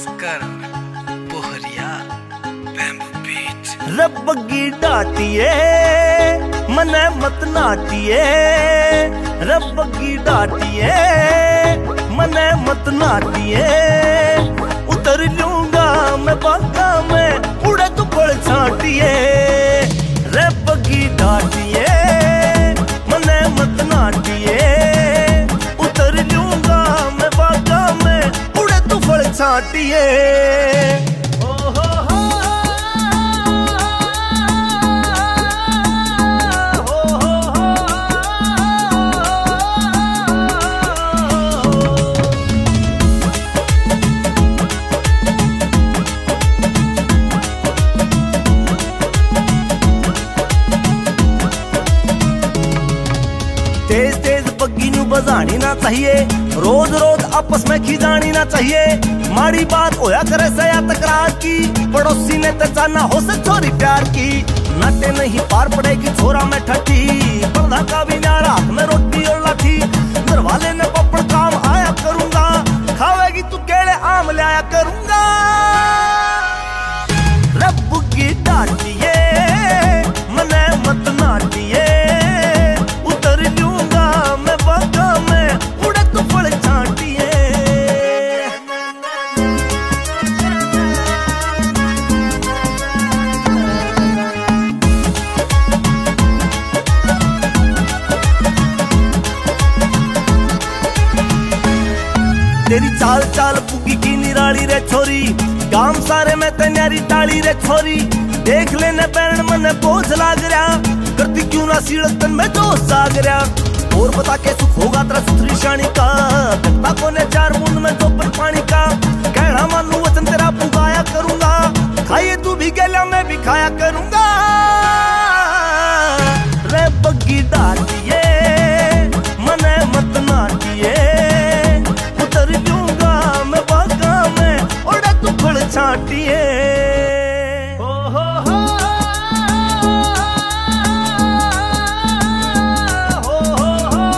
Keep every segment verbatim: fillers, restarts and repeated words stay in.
भास्कर बोहरिया बैम्बू बीच। रब्बगी डाटिए मने मत नाटिए, रब्बगी डाटिए मने मत नाटिए। उतर लूंगा मैं बागा में उड़े तू पड़ छाटिए। रब्बगी डाटिए मने मत नाटिए, उतर लूंगा मैं बागा में उड़े तू पड़ छाटिए। तेज तेज बग्गी नू बजानी ना चाहिए, रोज रोज आपस में खिजानी ना चाहिए। माड़ी बात होया करे से या तकरार की, पड़ोसी ने तचाना हो से छोरी प्यार की। नाटे नहीं पार पड़ेगी छोरा में ठठी, पर्दा का भी ना रात में रोटी और लाठी। घर वाले ने पपड़ काम आया करूंगा, खावेगी तू केले आम लाया करूंगा। रब की डाटिए मने मत नाटिए, तेरी चाल चाल पुगी की निराली रे छोरी, काम सारे में तैयारी ताली रे छोरी। देख लेने बैरण मने बोझ लाग रहा, करती क्यों ना सीढ़तन में जोश जाग रहा। और बता के सुख होगा तेरा सुथरी शानी का, देखता कोने चार बूंद में दोपहर पानी का। कहना मानू वचन तेरा पुगाया करूंगा, खाइए तू भी गला मैं भी खाया करूंगा। रे बग्गी डाटिए मने मत नाटिए, छाटिए। हो हो हो हो हो हो।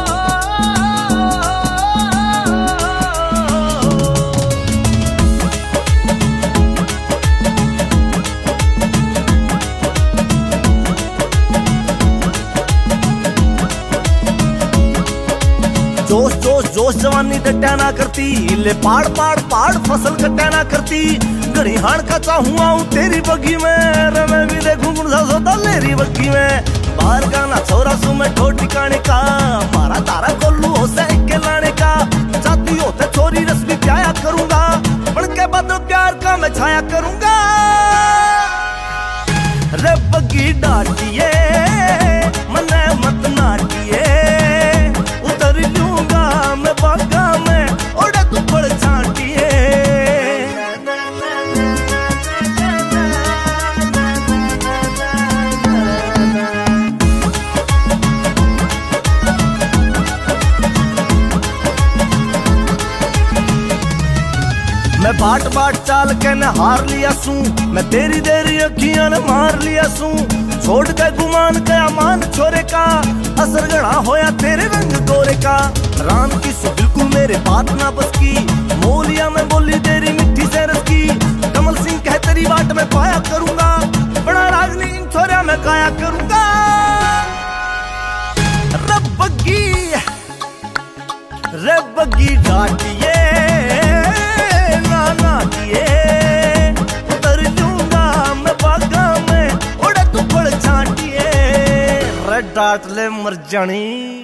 जोश जोश जोश जवानी डट्या ना करती, ले पाड़ पाड़ पाड़ फसल कट्या ना करती। घड़ी हाण का चाहूँ आऊं तेरी बग्गी में, रे मैं भी देखूं गुण सोता लेरी बग्गी में। बाहर का ना छोरा सू मैं ठो ठिकाने का, मारा तारा कोल्लू हो से के लाने का। चाहती होते छोरी रस भी प्याया करूंगा, बढ़ के बादल प्यार का मैं छाया करूंगा। रे बग्गी डाटिए मने मत नाटिए, उतर लूंगा मैं बागा में उड़े तू पड़ छाटिए। मैं बाट बाट चाल के न हार लिया सू, मैं तेरी देरी अखियां ने मार लिया सू। छोड़ के गुमान गया मान छोरे का, असर गड़ा होया तेरे रंग गोरे का। राम की सो बिल्कुल मेरे बात ना बस की, मोलिया में बोली तेरी मिट्टी से रस की। कमल सिंह कह तेरी बाट में पाया करूंगा, बड़ा रागनी इन छोरिया में गाया करूंगा। रब्बगी रब्बगी डाटिए उतर लूंगा मैं बागा में उड़े तू पड़ छाटिए। डाट ले मर जानी।